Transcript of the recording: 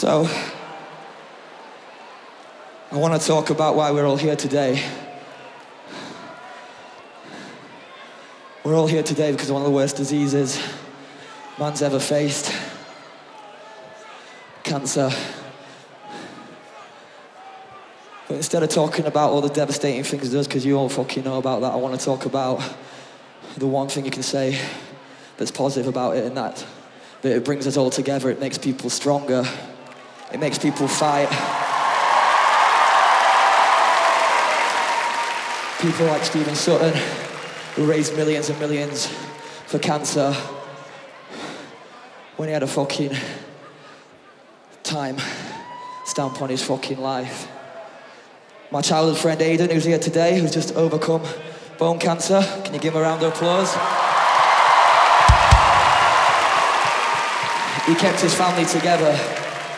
So, I want to talk about why we're all here today. We're all here today because of one of the worst diseases man's ever faced. Cancer. But instead of talking about all the devastating things it does, because you all fucking know about that, I want to talk about the one thing you can say that's positive about it, and that it brings us all together. It makes people stronger. It makes people fight. People like Stephen Sutton, who raised millions and millions for cancer when he had a fucking time stamp on his fucking life. My childhood friend Aidan, who's here today, who's just overcome bone cancer. Can you give him a round of applause? He kept his family together.